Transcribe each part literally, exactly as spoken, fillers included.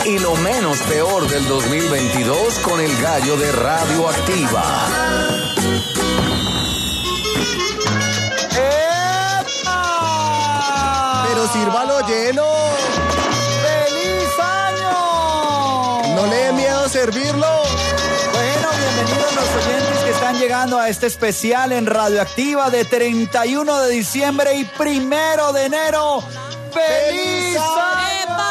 y lo menos peor del dos mil veintidós con el gallo de Radioactiva. ¡Epa! Pero sírvalo lleno. ¡Feliz año! ¿No le dé miedo servirlo? Bueno, bienvenidos los oyentes que están llegando a este especial en Radioactiva de treinta y uno de diciembre y primero de enero. ¡Feliz año!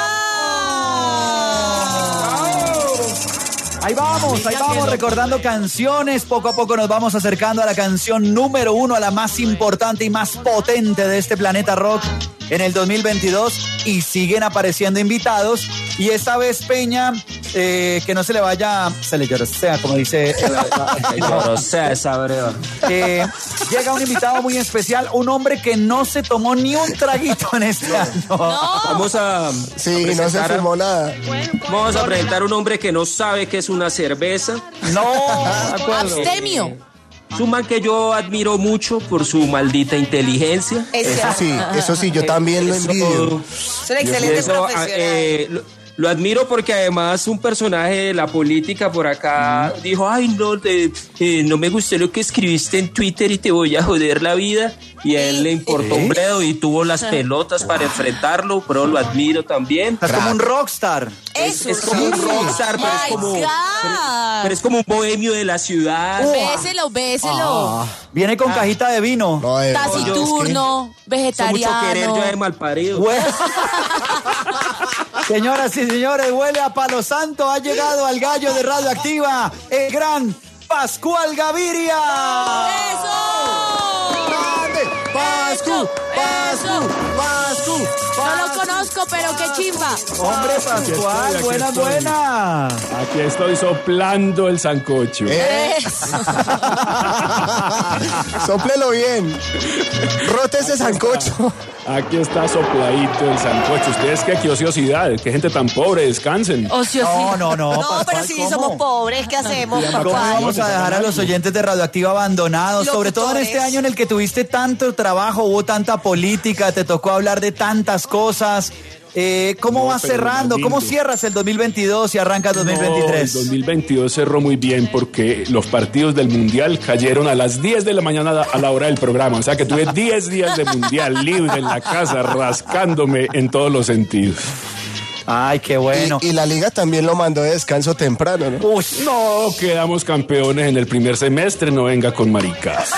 Ahí vamos, ahí vamos recordando canciones. Poco a poco nos vamos acercando a la canción número uno, a la más importante y más potente de este planeta rock en el dos mil veintidós. Y siguen apareciendo invitados. Y esta vez, Peña, eh, que no se le vaya, se le llorosea, como dice. Llorosea esa breva. Eh, llega un invitado muy especial, un hombre que no se tomó ni un traguito en este año. No. Vamos a. Sí, a no se firmó nada. Vamos a presentar a un hombre que no sabe qué es una cerveza. No, Abstemio. Es un man que yo admiro mucho por su maldita inteligencia. Es Eso cierto. sí, eso sí, yo también lo Eso- envidio. Es un excelente Eso, profesional. eh, lo, lo admiro porque además un personaje de la política por acá dijo, ay no, te- eh, no me gustó lo que escribiste en Twitter y te voy a joder la vida. Y a él le importó un bledo y tuvo las pelotas para enfrentarlo, pero lo admiro también. estás como un rockstar. Es, es como un rockstar, pero es My como, God. pero, pero es como un bohemio de la ciudad. Béselo, béselo. Viene con cajita de vino. No, eh, Taciturno, Son mucho querer yo de vegetariano. malparido. Hue- Señoras y señores, huele a palo santo. Ha llegado al gallo de Radioactiva, el gran Pascual Gaviria. ¡Grande! ¡Pascu! ¡Pascu! ¡Pascu! No lo conozco, pero qué chimba. Hombre, Pascual, aquí buenas, estoy. buenas. Aquí estoy soplando el sancocho. Eh. Sóplelo bien. Rote ese sancocho. Aquí está sopladito el sancocho. Ustedes qué, qué ociosidad, qué gente tan pobre, descansen. No, no, no. No, Pascual, pero si ¿cómo? somos pobres, ¿qué hacemos, ¿Cómo papá? vamos a dejar a los oyentes de Radioactiva abandonados? Sobre todo en Locutores. este año en el que tuviste tanto trabajo, hubo tanta política, te tocó hablar de tantas cosas. Eh, ¿Cómo No, vas pero cerrando? lindo. ¿Cómo cierras el dos mil veintidós y arrancas dos mil veintitrés? No, el dos mil veintidós cerró muy bien porque los partidos del Mundial cayeron a las diez de la mañana a la hora del programa. O sea que tuve diez días de Mundial libre en la casa, rascándome en todos los sentidos. Ay, qué bueno. Y, y la liga también lo mandó de descanso temprano, ¿no? Uy, No, quedamos campeones en el primer semestre, no venga con maricas.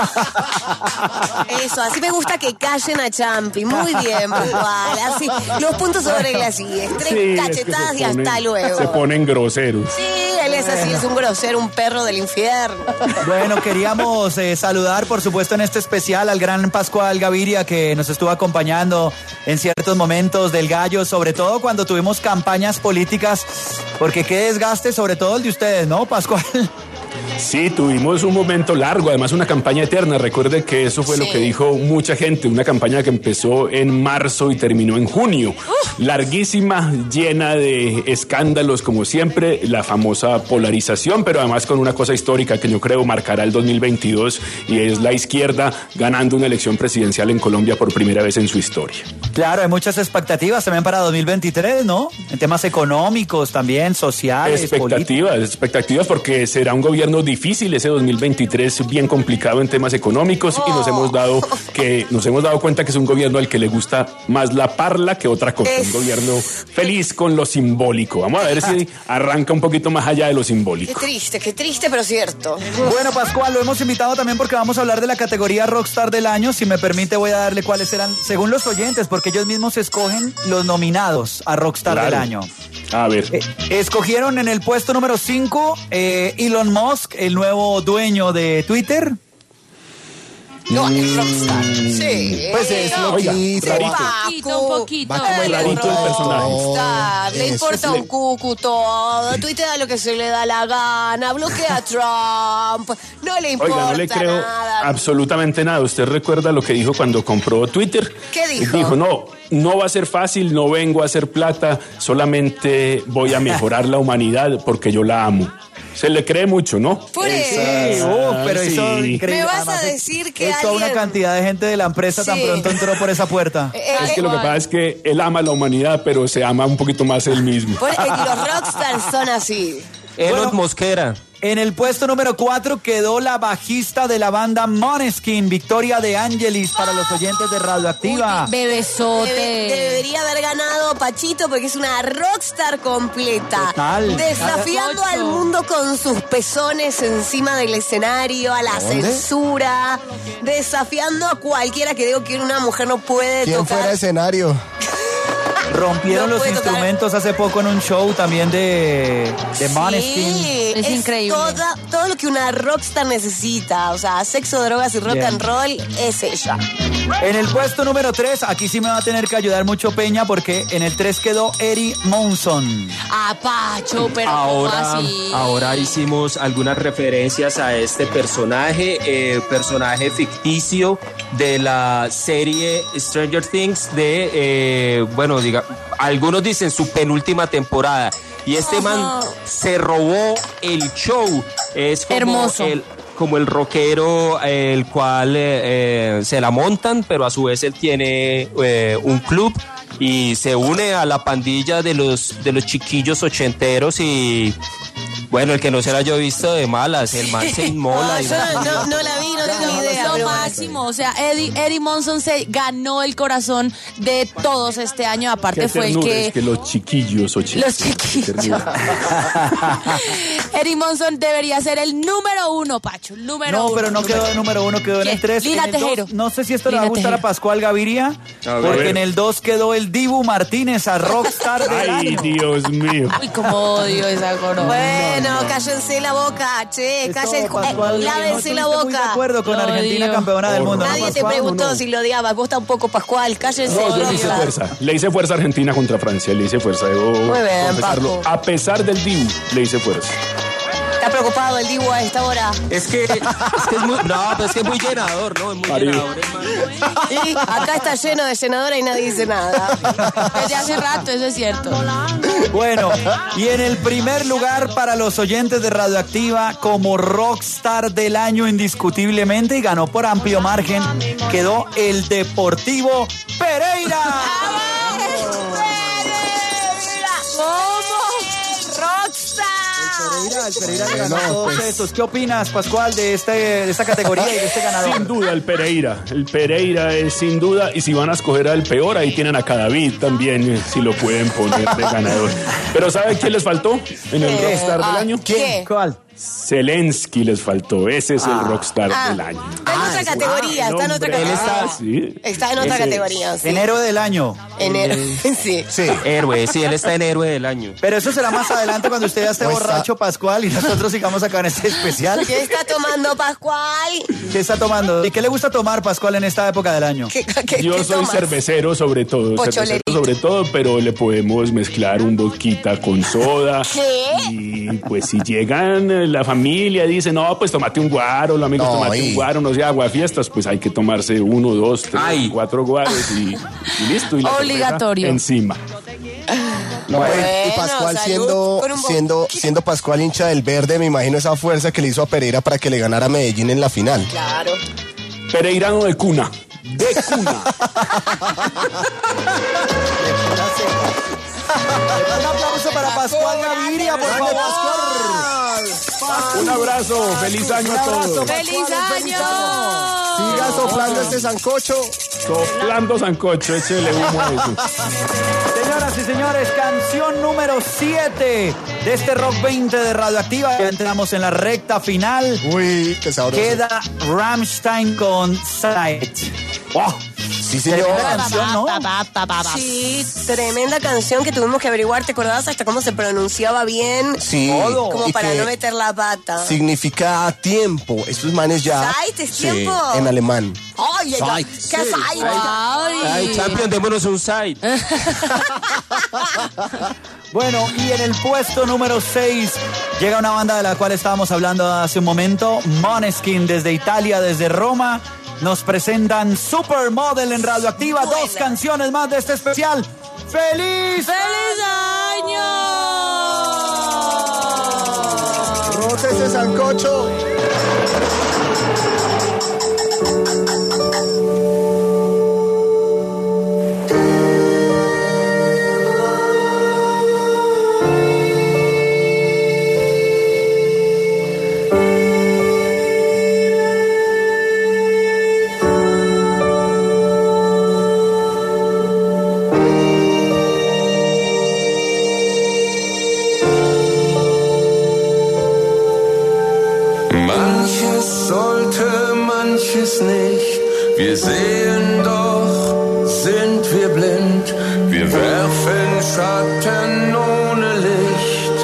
Eso, así me gusta que callen a Champi. Muy bien, Pascual. Así, los puntos sobre las IES. Tres Sí, es que cachetadas se y hasta ponen- luego. Se ponen groseros. Sí, él es así, es un grosero, un perro del infierno. bueno, queríamos eh, saludar, por supuesto, en este especial al gran Pascual Gaviria que nos estuvo acompañando en ciertos momentos del gallo, sobre todo cuando tuvimos campañas políticas, porque qué desgaste, sobre todo el de ustedes, ¿no, Pascual? Sí, tuvimos un momento largo, además una campaña eterna. Recuerde que eso fue Sí. lo que dijo mucha gente, una campaña que empezó en marzo y terminó en junio. Larguísima, llena de escándalos como siempre, la famosa polarización, pero además con una cosa histórica que yo creo marcará el dos mil veintidós y es la izquierda ganando una elección presidencial en Colombia por primera vez en su historia. Claro, hay muchas expectativas también para dos mil veintitrés, ¿no? En temas económicos también, sociales, políticos. Expectativas, expectativas porque será un gobierno difícil ese dos mil veintitrés, bien complicado en temas económicos y nos hemos dado que nos hemos dado cuenta que es un gobierno al que le gusta más la parla que otra cosa, Es- un gobierno feliz con lo simbólico. Vamos a ver si arranca un poquito más allá de lo Qué simbólico. triste, qué triste, pero cierto. Bueno, Pascual, lo hemos invitado también porque vamos a hablar de la categoría Rockstar del año. Si me permite, voy a darle cuáles eran, según los oyentes, porque ellos mismos escogen los nominados a Rockstar Claro. del año. A ver. Eh, escogieron en el puesto número cinco eh, Elon Musk, el nuevo dueño de Twitter. No, es rockstar. Sí. Pues es Oiga, loquito. rarito. Paco. Un poquito. Va como el Rarito el personaje. Rockstar, le Eso importa es un cucu todo, tuitea lo que se le da la gana, bloquea a Trump, no le importa Oiga, no le creo nada. absolutamente nada. ¿Usted recuerda lo que dijo cuando compró Twitter? ¿Qué dijo? Dijo, no, no va a ser fácil, no vengo a hacer plata, solamente voy a mejorar la humanidad porque yo la amo. Se le cree mucho, ¿no? Por Sí, eso. uh, pero Sí. eso es increíble. ¿Me vas Además, a decir que es toda una alguien- cantidad de gente de la empresa tan Sí. pronto entró por esa puerta. Eh, Es eh, que lo que pasa es que él ama a la humanidad, pero se ama un poquito más él mismo. por- eh, los rockstars son así. Elon Bueno. Mosquera. En el puesto número cuatro quedó la bajista de la banda Måneskin, Victoria de Angelis, para los oyentes de Radioactiva. Bebesote. Debe- debería haber ganado Pachito porque es una rockstar completa. Total. Desafiando Ocho. al mundo con sus pezones encima del escenario, a la ¿Dónde? censura. Desafiando a cualquiera que digo que una mujer no puede ¿Quién tocar. fuera escenario? Rompieron No los puede tocar. instrumentos hace poco en un show también de, de Måneskin. Sí, Es increíble. toda- todo lo que una rockstar necesita. O sea, sexo, drogas y rock Bien. and roll es ella. En el puesto número tres, aquí sí me va a tener que ayudar mucho Peña porque en el tres quedó Eddie Monson. Ah, Pacho, pero ¿cómo Ahora, así? ahora hicimos algunas referencias a este personaje, eh, personaje ficticio de la serie Stranger Things de, eh, bueno, diga, algunos dicen su penúltima temporada. Y este man se robó el show. Es como Hermoso. el como el rockero, eh, el cual eh, eh, se la montan, pero a su vez él tiene eh, un club y se une a la pandilla de los de los chiquillos ochenteros y bueno, el que no se la haya visto de malas, el man se inmola. No, y- yo no, no la vi, no tengo ni idea. Lo pero- máximo, o sea, Eddie, Eddie Monson se ganó el corazón de todos este año, aparte Qué fue el ternura, que... es que los chiquillos ochentas. Los chiquillos. Eddie Monson debería ser el número uno, Pacho, el número No, uno. pero no quedó de número uno, quedó en ¿Qué? el tres. Lina En el dos, Tejero. no sé si esto le va a Lina gustar a Tejero. Pascual Gaviria, A ver. porque en el dos quedó el Dibu Martínez a Rockstar del Ay, año. Dios mío. Uy, como odio esa corona. Bueno, cállense la boca, che, Eso, cállense, Pascual, eh, lávense no la estuviste muy de boca. acuerdo con Lo Argentina odio. campeona del mundo, ¿no, Nadie te Pascual? preguntó no. si lo odiabas, vos tampoco, Pascual, cállense. No, yo le hice idiota. fuerza. Le hice fuerza a Argentina contra Francia. Le hice fuerza. Debo Muy bien, confesarlo. Paco. A pesar del Dibu, le hice fuerza. Está preocupado el Dibu a esta hora. Es que, es que es muy, no, pero es que es muy llenador, ¿no? Es muy Parió. llenador, hermano. Y acá está lleno de llenadora y nadie dice nada. Desde hace rato, eso es cierto. Bueno, y en el primer lugar para los oyentes de Radioactiva como Rockstar del año indiscutiblemente y ganó por amplio margen, quedó el Deportivo Pereira. ¿Cómo? Rockstar. Pereira, el Pereira le ganó No, todos pues. estos. ¿Qué opinas, Pascual, de, este, de esta categoría y de este ganador? Sin duda el Pereira. El Pereira es sin duda. Y si van a escoger al peor, ahí tienen a Cadavid también, eh, si lo pueden poner de ganador. Pero ¿sabe quién les faltó en el ¿Qué? Rockstar del Ah, año? ¿qué? ¿Cuál? Zelensky les faltó. Ese es el Rockstar Ah, del año. Está en otra categoría, está en otra Hombre, Él categoría. está- Sí. Está en otra Ese es. categoría, sí. Enero del año. Enero. Sí. Sí. Héroe, sí, él está en héroe del año. Pero eso será más adelante cuando usted ya esté O está- borracho, Pascual, y nosotros sigamos acá en este especial. ¿Qué está tomando Pascual? ¿Qué está tomando? ¿Y qué le gusta tomar, Pascual, en esta época del año? ¿Qué, qué- Yo qué soy tomas? cervecero sobre todo, cervecero Pocholerito. sobre todo, pero le podemos mezclar un vodka con soda. ¿Qué? Y pues si llegan eh, la familia, dice, no, pues tomate un guaro, los amigos No, tomate y- un guaro, no sea aguafiestas, pues hay que tomarse uno, dos, tres, Ay. cuatro guaros y, y listo. Y la cerveza Obligatorio. encima. No, Bueno, y Pascual salud siendo, con un bo- siendo, siendo Pascual hincha del verde, me imagino esa fuerza que le hizo a Pereira para que le ganara a Medellín en la final. Claro. Pereirano de cuna. De cuna. Un aplauso para Pascual Gaviria, por favor. Un abrazo, feliz año a todos. ¡Feliz año! Siga soplando este sancocho. Soplando sancocho, échele humo a eso. Señoras y señores, canción número siete de este Rock veinte de Radioactiva. Ya entramos en la recta final. Uy, qué sabroso. Queda Rammstein con Sight. ¡Oh! Sí, señor. Tremenda canción, ¿no? Sí, tremenda canción que tuvimos que averiguar, ¿te acordás? Hasta cómo se pronunciaba bien. Sí. Todo. Como y para que no meter la pata. significa tiempo. Estos manes ya. Zeit es Sí, tiempo. en alemán. ¡Ay, ay, ay! Zeit. ¡Qué Zeit! Ay, Ay, champion, démonos un side. Bueno, y en el puesto número seis Llega una banda de la cual estábamos hablando hace un momento, Måneskin, desde Italia, desde Roma. Nos presentan Supermodel en Radioactiva. Buena. Dos canciones más de este especial. ¡Feliz! ¡Feliz año! ¡Rote ese sancocho! Nicht. Wir sehen doch, sind wir blind. Wir werfen Schatten ohne Licht.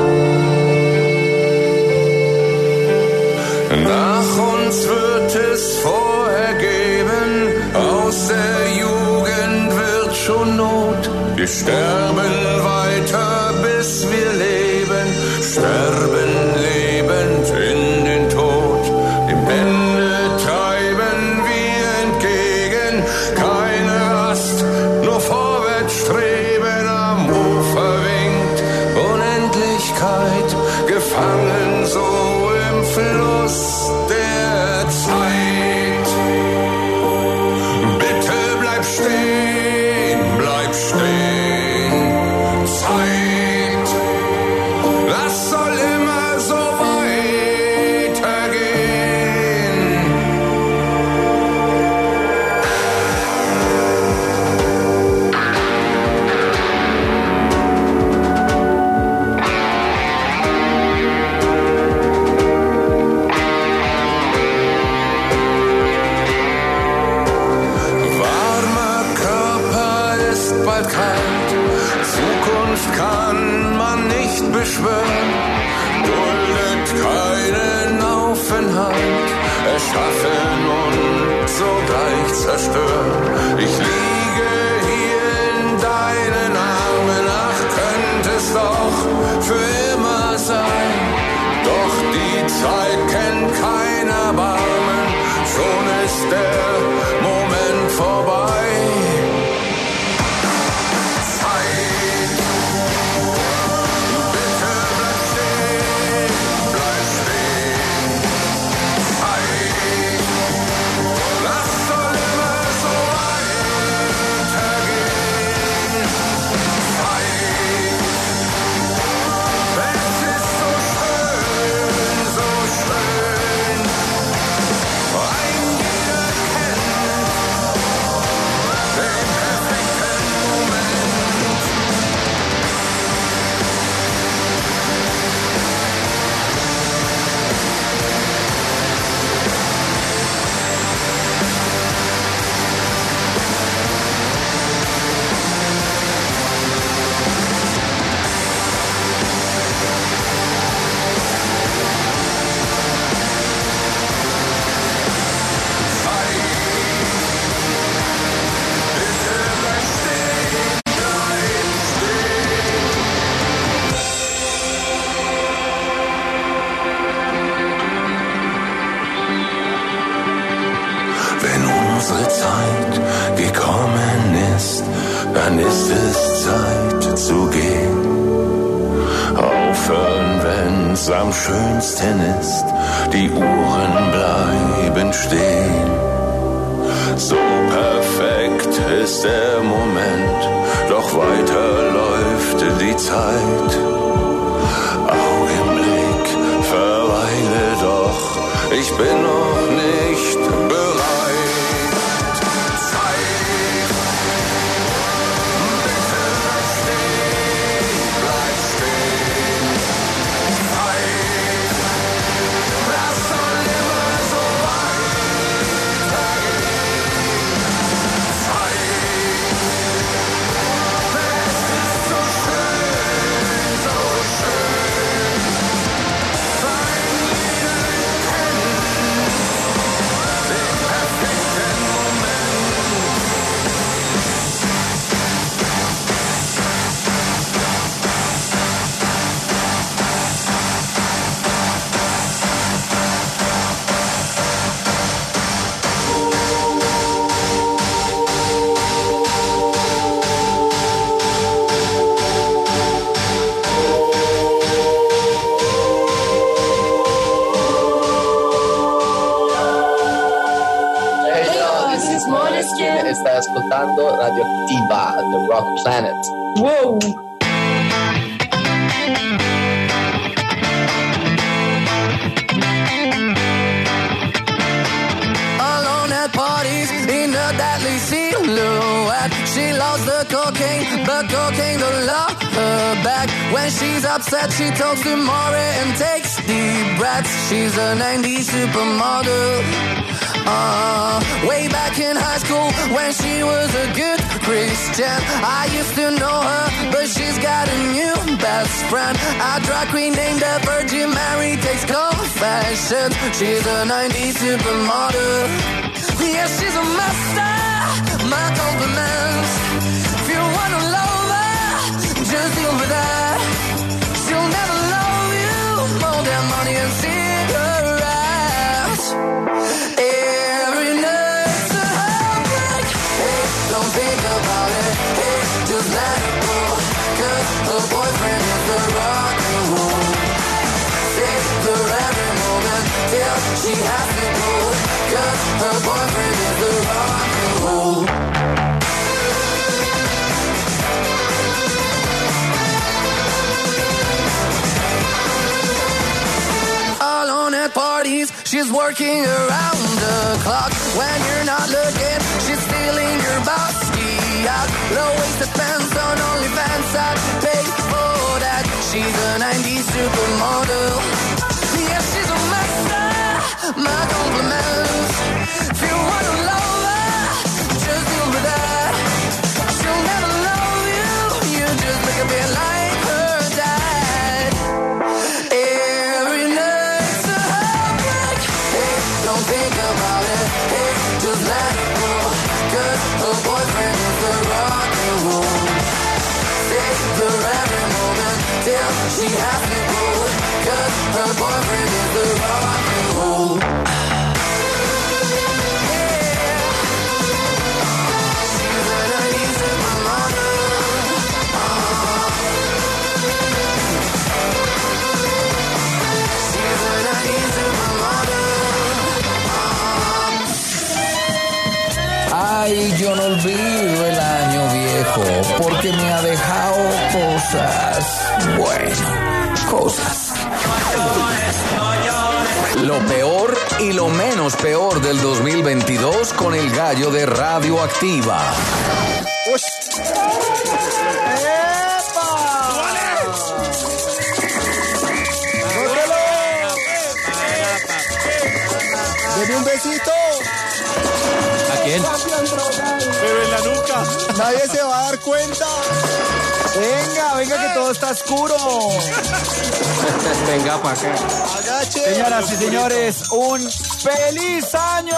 Nach uns wird es vorher geben. Aus der Jugend wird schon Not. Wir sterben weiter, bis wir leben. Sterben lebend in den Tod. Dem Ende gefangen so im Fluss der Zeit. Bitte bleib stehen, bleib stehen. Zeit, das soll immer so weitergehen. Zukunft kann man nicht beschwören, duldet keinen Aufenthalt, erschaffen und sogleich zerstören. Ich liege hier in deinen Armen, ach, könnte es doch für immer sein. Doch die Zeit kennt kein Erbarmen, schon ist der Moment vorbei. Dann ist es Zeit zu gehen. Aufhören, wenn's am schönsten ist. Die Uhren bleiben stehen. So perfekt ist der Moment, doch weiter läuft die Zeit. Augenblick, verweile doch, ich bin noch nicht bereit. Perfect. escuchando Radioactiva, The Rock Planet. Wow. Alone at parties in a deadly silhouette. She loves the cocaine, but cocaine don't love her back. When she's upset, she talks to Maury and takes deep breaths. She's a nineties supermodel. Uh, way back in high school when she was a good Christian, I used to know her, but she's got a new best friend. A drag queen named the Virgin Mary takes confessions. She's a nineties supermodel. Yeah, she's a master. My compliments. If you wanna love her, just deal with that. She'll never love you more than money and cigarettes. Every night's a heartbreak. Hey, don't think about it. Hey, just let it go. Cause her boyfriend is the rock and roll. Save her every moment till she has to go. Cause her boyfriend is the rock and roll. Alone at parties, she's working around the clock. When you're not looking, she's stealing your bossy out. Low-waisted pants on OnlyFans, I'd pay for that. She's a nineties supermodel. Yeah, she's a master. My compliments. If you wanna love her, just deal with that. She'll never love you. You just look a bit like her dad. Every night's a heartbreak. Hey, don't think about it. Hey, just let it go. Cause her boyfriend is the rock and roll. Save her every moment till she has to go. Cause her boyfriend is the rock and roll. Ay, yo no olvido el año viejo, porque me ha dejado cosas, bueno, cosas. Lo peor y lo menos peor del dos mil veintidós con el gallo de Radioactiva. Deme un besito. ¿A quién? Pero en la nuca. Nadie se va a dar cuenta. Venga, venga que todo está oscuro. Venga para acá. Agache. Señoras y señores, un feliz año.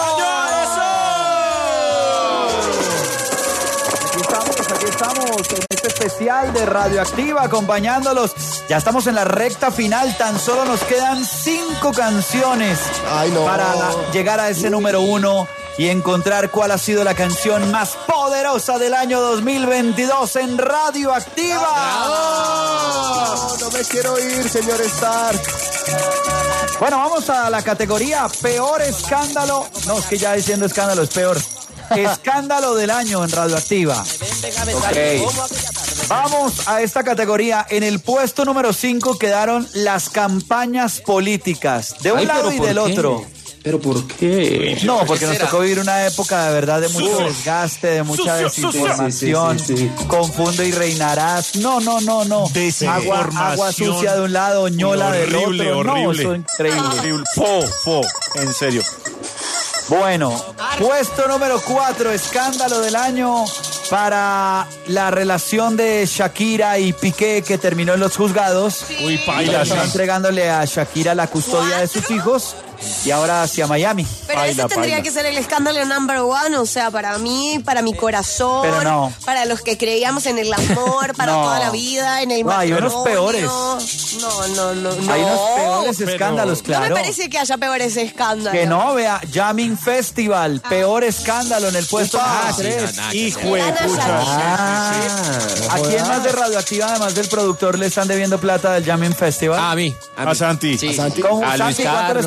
Aquí estamos, aquí estamos en este especial de Radioactiva acompañándolos. Ya estamos en la recta final, tan solo nos quedan cinco canciones Ay, no. para la- llegar a ese número uno y encontrar cuál ha sido la canción más poderosa del año dos mil veintidós en Radioactiva. No, no me quiero ir, señor Star. Bueno, vamos a la categoría peor escándalo. No, es que ya diciendo escándalo es peor. Escándalo del año en Radioactiva. Ok. Vamos a esta categoría. En el puesto número cinco quedaron las campañas políticas. De un Ay, lado pero y ¿por del qué? otro. ¿Pero por qué? No, porque nos tocó vivir una época de verdad de mucho desgaste, de mucha desinformación. Sí, sí, sí, sí. Confundo y reinarás. No, no, no, no. Agua, agua sucia de un lado, ñola del otro. Horrible, horrible. No, eso es increíble. Horrible. Po, po, en serio. Bueno, puesto número cuatro, escándalo del año para la relación de Shakira y Piqué que terminó en los juzgados. Uy, Y paila, están sí. entregándole a Shakira la custodia de sus hijos y ahora hacia Miami. Pero Paila, ese tendría paila. que ser el escándalo number one, o sea, para mí, para mi corazón, Pero no. para los que creíamos en el amor, para No. toda la vida, en el No, hay matrimonio. unos peores. No, no, no, no. Hay unos peores pero- escándalos, No claro. me parece que haya peores escándalos. Que no, vea, Jamming Festival, peor escándalo en el puesto Ah, número tres. Hijo de Gana pucha. Ah, ¿a quién más de Radioactiva, además del productor, le están debiendo plata del Jamming Festival? Ah, a mí. A Santi. Sí. A Santi. ¿Cómo, a Luis Santi, ¿cuánto le Carlos. están debiendo?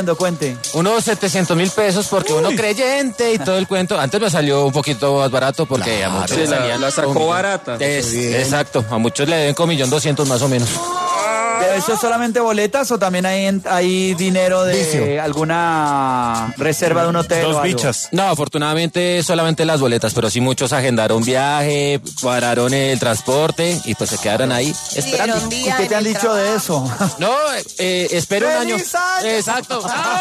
saliendo? Cuente. Unos setecientos mil pesos porque Uy. uno creyente y todo el cuento. Antes me salió un poquito más barato porque Claro, a muchos sí, le la- salían la sacó con millón. barata. Es- Bien. exacto, a muchos le deben con millón doscientos más o menos. ¿Eso es solamente boletas o también hay, en- hay dinero de Vicio. alguna reserva de un hotel? Dos o algo? bichas. No, afortunadamente solamente las boletas, pero sí muchos agendaron viaje, pararon el transporte y pues se quedaron ahí esperando. Dieron ¿Y día qué en te han el dicho de trabajo. eso? No, eh, espero un año. ¡Feliz año! Exacto.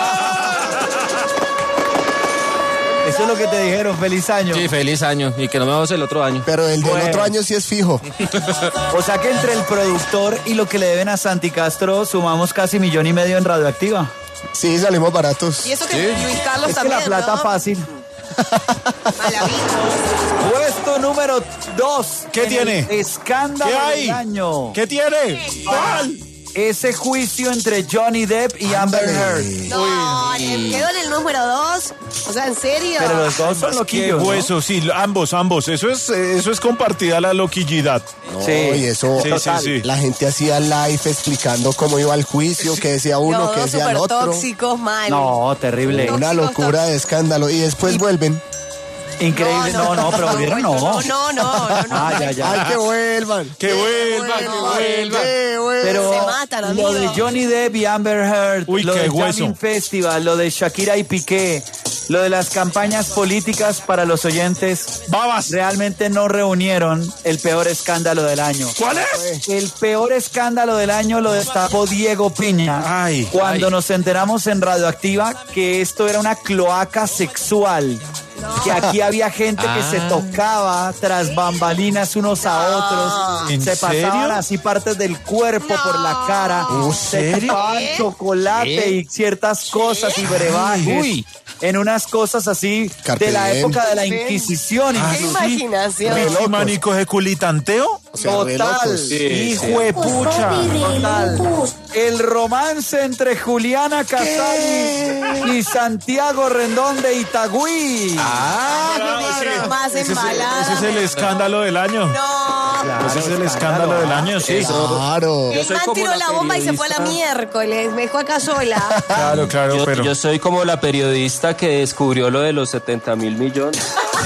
Eso es lo que te dijeron, feliz año. Sí, feliz año y que no me vamos el otro año. Pero el del Bueno. otro año sí es fijo. O sea que entre el productor y lo que le deben a Santi Castro sumamos casi millón y medio en Radioactiva. Sí, salimos baratos. Y eso que Luis Carlos Es que también, la plata ¿no? fácil. Malavitos. Puesto número dos. ¿Qué en tiene? el escándalo ¿Qué hay? del año. ¿Qué tiene? ¿Cuál? Ese juicio entre Johnny Depp y Amber Heard. No, eh, quedó en el número dos. O sea, ¿en serio? Pero los dos son Qué loquillos, ¿no? hueso, sí, ambos, ambos. Eso es, eso es compartida la loquillidad. No, Sí. y eso, Sí, sí, sí. la gente hacía live explicando cómo iba el juicio, qué decía uno, Los qué dos decía el súper otro. tóxicos, mal. No, terrible. Una locura de escándalo. Y después vuelven. Increíble. No, no, pero volvieron no. No, no, no, no, no. Ah, ya, ya. Ay, que vuelvan. Que vuelva, que vuelvan, vuelva. que vuelvan. Pero Se matan, amigo. lo de Johnny Depp y Amber Heard, Uy, lo qué de hueso. Jamming Festival, lo de Shakira y Piqué, lo de las campañas políticas para los oyentes, Babas. realmente no reunieron el peor escándalo del año. ¿Cuál es? El peor escándalo del año lo destapó Diego Piña Ay, cuando ay. nos enteramos en Radioactiva que esto era una cloaca sexual. Que aquí había gente que Ah. se tocaba tras bambalinas unos a otros. ¿En Se pasaban serio? así partes del cuerpo por la cara. ¿En Se serio? chupaban chocolate ¿Qué? y ciertas cosas y brebajes. Uy. En unas cosas así Carpe de la diem. época de la Inquisición. Qué inclusive. imaginación. Re ¿Y locos. manico de culitanteo? O sea, re Total, locos. hijo de pucha, total. El romance entre Juliana Casali y Santiago Rendón de Itagüí. Ah, Más ese es, embalada. ese es el escándalo del año. No. Ese es el escándalo del año, sí. Claro. Yo El soy man como tiró la la bomba y se fue a la periodista. miércoles. Me dejó acá sola. Claro, claro, Yo, pero. yo soy como la periodista que descubrió lo de los setenta mil millones.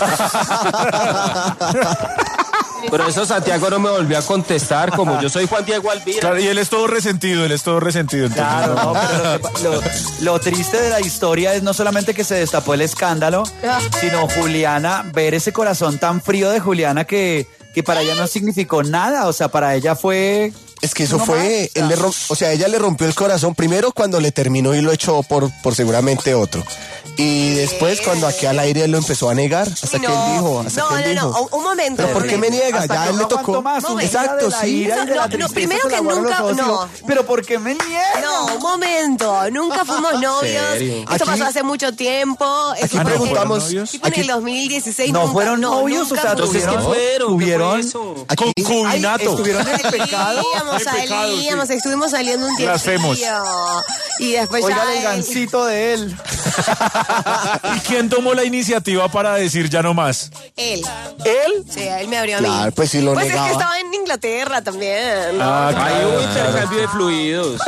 Pero eso Santiago no me volvió a contestar, como yo soy Juan Diego Alvira. Claro, y él es todo resentido, él es todo resentido. Entonces, Claro, no, pero lo, que pa- lo- lo triste de la historia es no solamente que se destapó el escándalo, sino Juliana, ver ese corazón tan frío de Juliana que, que para ella no significó nada, o sea, para ella fue... Es que eso No fue, más. él le rom- o sea, ella le rompió el corazón primero cuando le terminó y lo echó por, por seguramente otro. Y después cuando aquí al aire él lo empezó a negar, hasta Sí, que él dijo, hasta no, que él no, no, dijo. un, un momento. Pero ¿por qué me niega? Hasta Ya que él no le tocó. aguantó más, un día Exacto, de la sí. ira y de No, la no, tristeza primero se le que aguaron los nunca- ojos y dijo, no. pero ¿por qué me niegan? No, un momento. Nunca fuimos novios. serio? Esto Aquí- pasó hace mucho tiempo. Eso Aquí fue- preguntamos, novios? tipo en el dos mil dieciséis. No nunca- fueron no, novios, nunca o sea, fuimos. Entonces, ¿qué ¿Tuvieron? fueron? ¿Qué fue ¿Tuvieron? eso? Aquí, Concubinato. Ay, ¿estuvieron en el pecado? Salíamos, En pecado, sí. salíamos, estuvimos saliendo un tiempo. Blasfemos. Y después Oiga ya. el él- gancito de él. ¿Y quién tomó la iniciativa para decir ya no más? Él. ¿Él? Sí, él me abrió a mí. Claro, pues si lo Pues negaba. es que estaba en Inglaterra también. ¿no? Ah, Hay claro, un claro. intercambio de fluidos.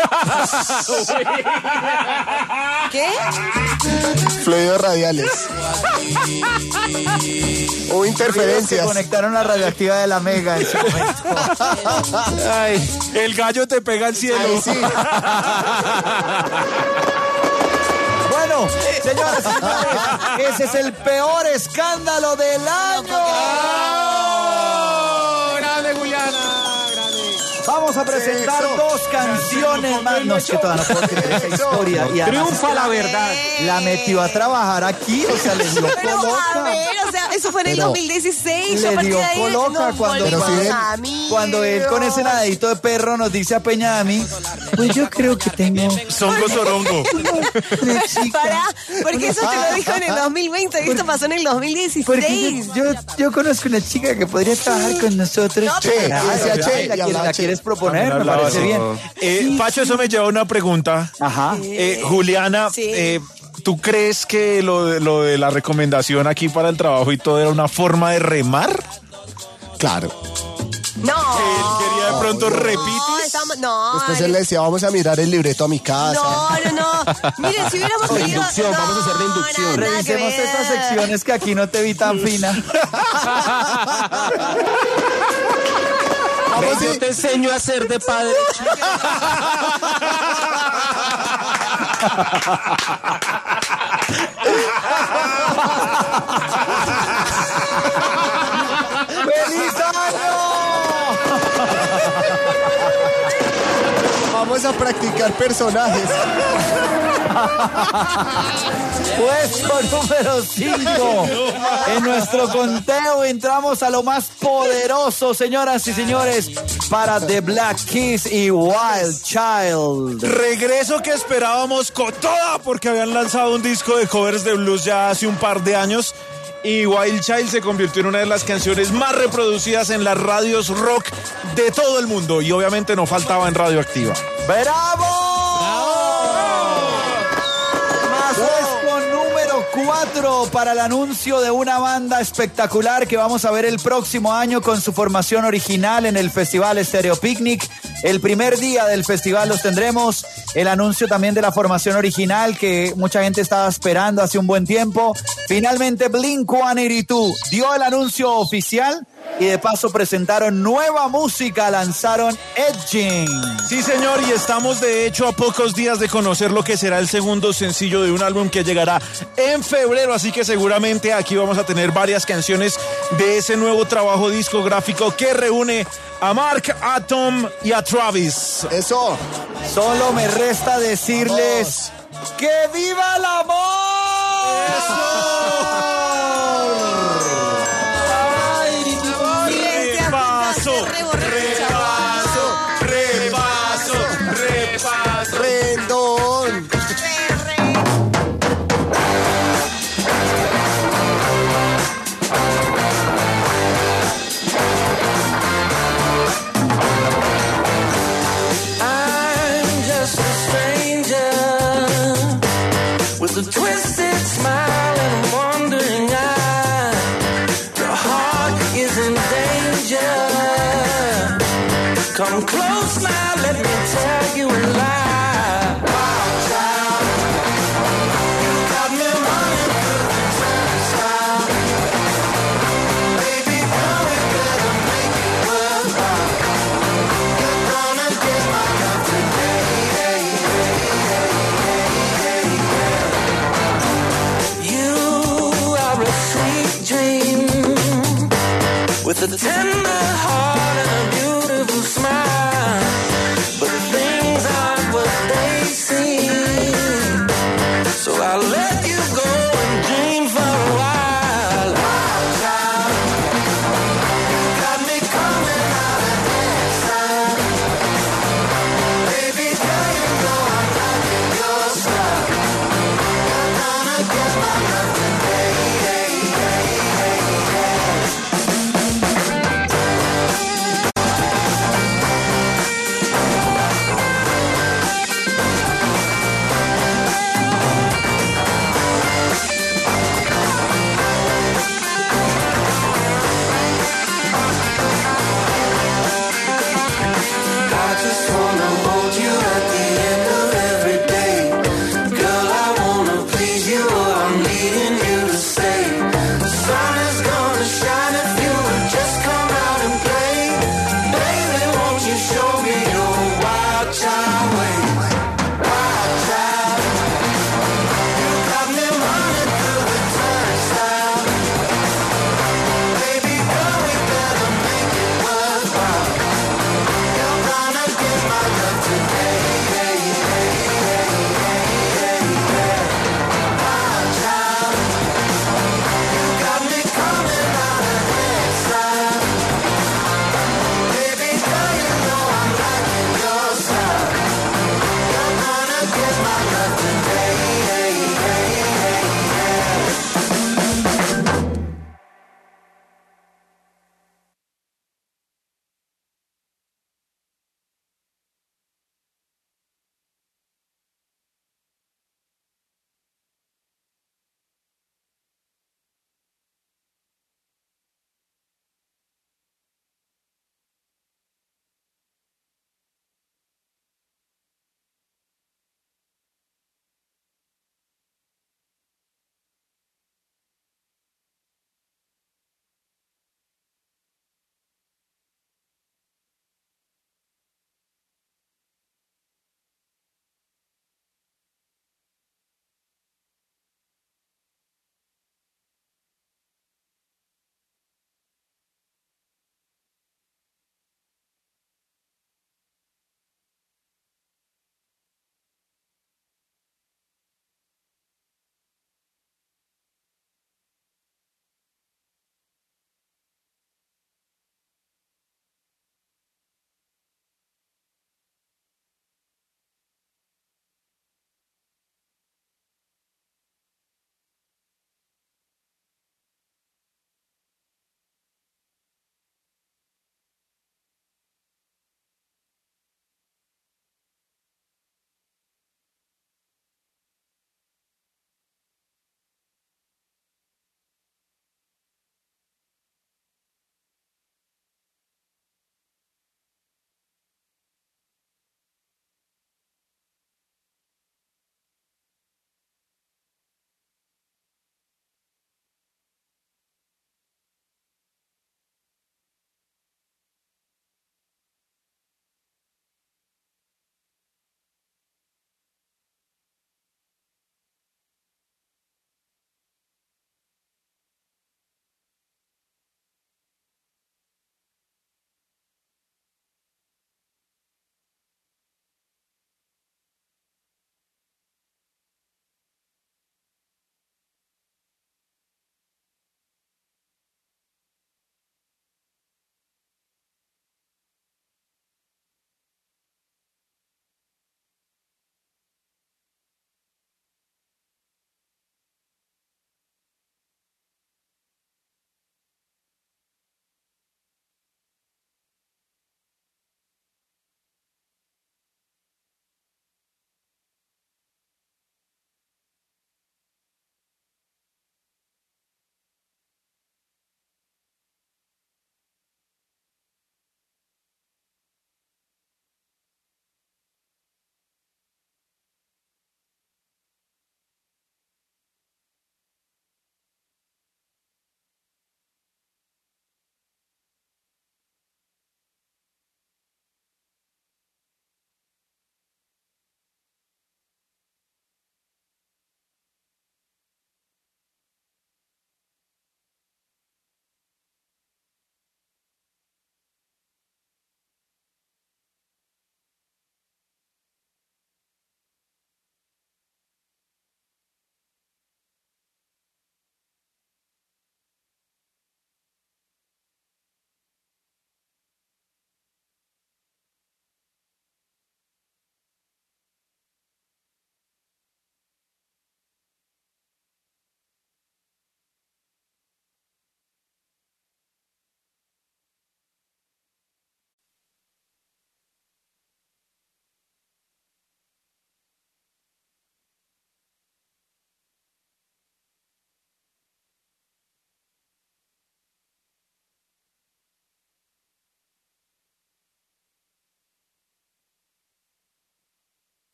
¿Qué? Fluidos radiales. Hubo Se interferencias. conectaron a la radioactiva de la Mega en su momento. Ay, el gallo te pega al cielo. Ay, sí. Bueno, señoras y señores, ese es el peor escándalo del año. ¡Grande, Juliana! Vamos a presentar dos canciones más. No, es que todavía no puedo creer esa historia. Y además Triunfa es que la verdad. La metió a trabajar aquí, o sea, le dio Pero a coloca. ver, o sea, eso fue en el Pero dos mil dieciséis. le a partir dio de ahí coloca nos cuando- volvimos Pero si él- amigos. Cuando él con ese nadadito de perro nos dice a Peña a mí, pues yo creo que tengo Songo Sorongo. una chica. Pará, porque eso te lo dijo en el dos mil veinte y esto pasó en el dos mil Porque dieciséis. yo, yo, yo conozco una chica que podría trabajar con nosotros. No, Che, Claro, y decía claro, che, la, y quieres- hablaba la che. quieres proponer, me Hablaba parece así. bien. Eh, Pacho, eso me lleva a una pregunta. Ajá. Eh, Juliana, Sí. eh, ¿tú crees que lo de, lo de la recomendación aquí para el trabajo y todo era una forma de remar? Claro. No. Él quería de pronto repites. No, estamos, no. Después él le decía, vamos a mirar el libreto a mi casa. No, no, no. Miren, si hubiéramos La querido... inducción, no, vamos a hacer la inducción. nada, nada que Revisemos ver. estas secciones que aquí no te vi tan fina. Ven, yo te enseño a hacer de padre. ¡Feliz año! Vamos a practicar personajes. Puesto número cinco. En nuestro conteo entramos a lo más poderoso, señoras y señores, para The Black Keys y Wild Child. Regreso que esperábamos con toda porque habían lanzado un disco de covers de blues ya hace un par de años y Wild Child se convirtió en una de las canciones más reproducidas en las radios rock de todo el mundo y obviamente no faltaba en Radioactiva. ¡Bravo! Puesto número cuatro para el anuncio de una banda espectacular que vamos a ver el próximo año con su formación original en el Festival Stereo Picnic. El primer día del festival los tendremos. El anuncio también de la formación original que mucha gente estaba esperando hace un buen tiempo. Finalmente Blink ciento ochenta y dos dio el anuncio oficial y de paso presentaron nueva música, lanzaron Edging. Sí, señor, y estamos de hecho a pocos días de conocer lo que será el segundo sencillo de un álbum que llegará en febrero, así que seguramente aquí vamos a tener varias canciones de ese nuevo trabajo discográfico que reúne a Mark, a Tom y a Travis. Eso. Solo me resta decirles ¡que viva el amor! Repaso, repaso, repaso, repaso. Rendón. I'm just a stranger with a twisted smile and a wandering eye. The heart is in danger. Come close now, let me tell you a lie. Wild child, you got me running through the turnstile. Baby girl, we better make it worthwhile. You're gonna get my love today. You are a sweet dream with a tender heart and a beautiful smile, but things aren't what they seem. So I'll let you go and dream for a while. Wild child, you got me coming out of inside. Baby girl, you know I'm liking your style. You're gonna get my love today.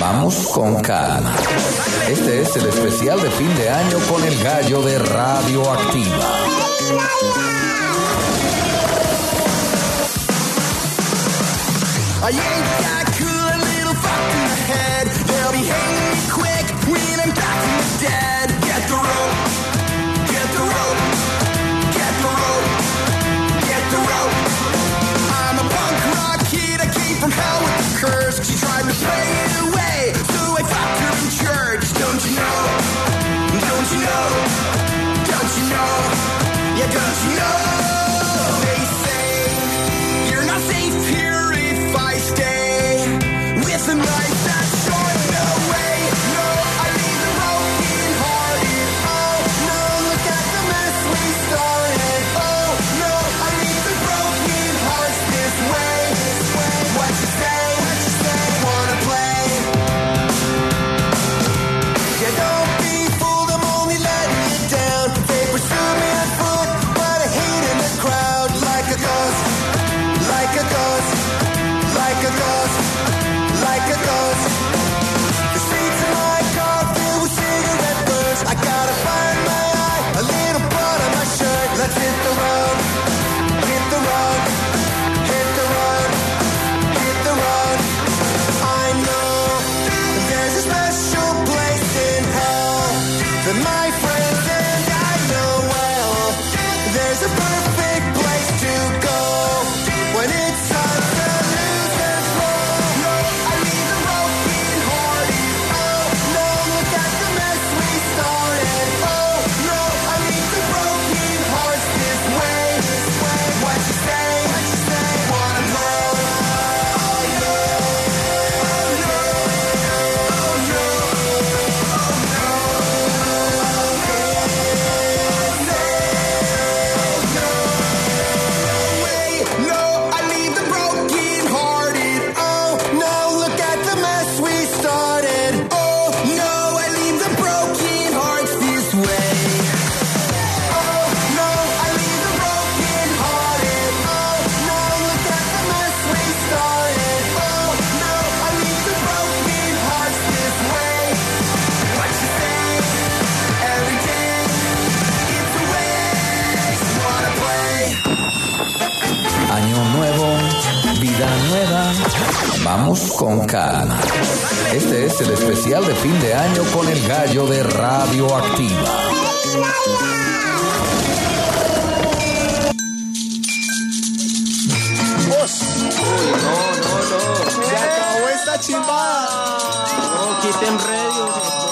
Vamos con calma. Este es el especial de fin de año con el gallo de Radioactiva. I ain't that cool, a little fucked in the head. They'll be hanging me quick when I'm back from the dead. Get the rope, get the rope, get the rope, get the rope. I'm a punk rock kid, I came from hell with the curse. She tried to pray it away, so I fucked her in church. Don't you know, don't you know, don't you know, yeah, don't you know. They say you're not safe here if I stay with a knife that's short. No way, no, I leave them broken hearted. Oh no, look at the mess we started. Oh no, I leave them broken hearts this way. What you say, what you say, wanna play? Yeah, don't be fooled, I'm only letting you down. They pursue me on foot, but I hate in the crowd. Like a ghost, like a ghost, like a ghost, like a ghost. The streets of my car filled with cigarette burns. I gotta find my eye, a little blood on my shirt. Let's hit the road, hit the road, hit the road, hit the road. I know there's a special place in hell that my friends and I know well. There's a perfect place to go when it's time to lose control. No, I leave them broken hearted. Oh no, look at the mess we started. Oh no, I leave them broken hearts this way. What you say? What you say? Wanna play? Oh no, oh no, oh no, no, I leave them broken hearted. Oh no, look at the mess we started. Oh no, I leave them broken hearts this way. Oh no, I leave them broken hearted. Oh no, look at the mess we started. Oh no, I leave them broken hearts this way. What you say? Every day, it's a waste. Wanna play? Año nuevo, vida nueva. Vamos con calma. Este es el especial de fin de año con el gallo de Radioactiva. Se acabó esta chimbada. No, quiten radio.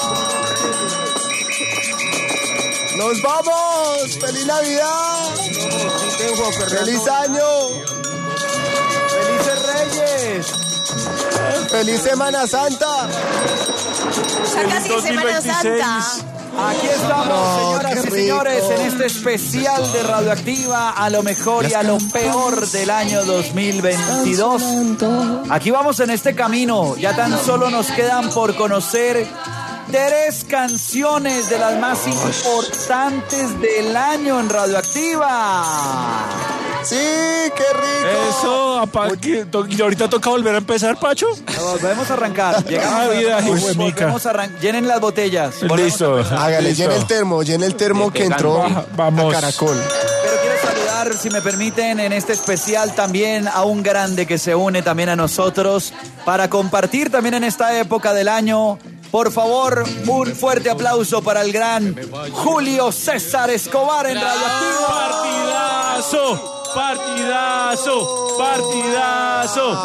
¡Nos vamos! ¡Feliz Navidad! ¡Feliz año! ¡Felices Reyes! ¡Feliz Semana Santa! Ya casi es Semana Santa. Aquí estamos, No, señoras qué y rico. señores, en este especial de Radioactiva, a lo mejor y a lo peor del año dos mil veintidós. Aquí vamos en este camino, ya tan solo nos quedan por conocer tres canciones de las más importantes del año en Radioactiva. ¡Sí, qué rico! Eso, apa, que to- ¿y ahorita toca volver a empezar, Pacho? Volvemos a arrancar. Llegamos Ah, vida, a, hijo de volvemos mica. a arran- llenen las botellas. Volvemos Listo. Hágale, listo. llene el termo, llene el termo que entró Baja, vamos. a Caracol. Pero quiero saludar, si me permiten, en este especial también a un grande que se une también a nosotros para compartir también en esta época del año. Por favor, un fuerte aplauso para el gran Julio César Escobar en Radioactiva. ¡Partidazo! ¡Partidazo! ¡Partidazo!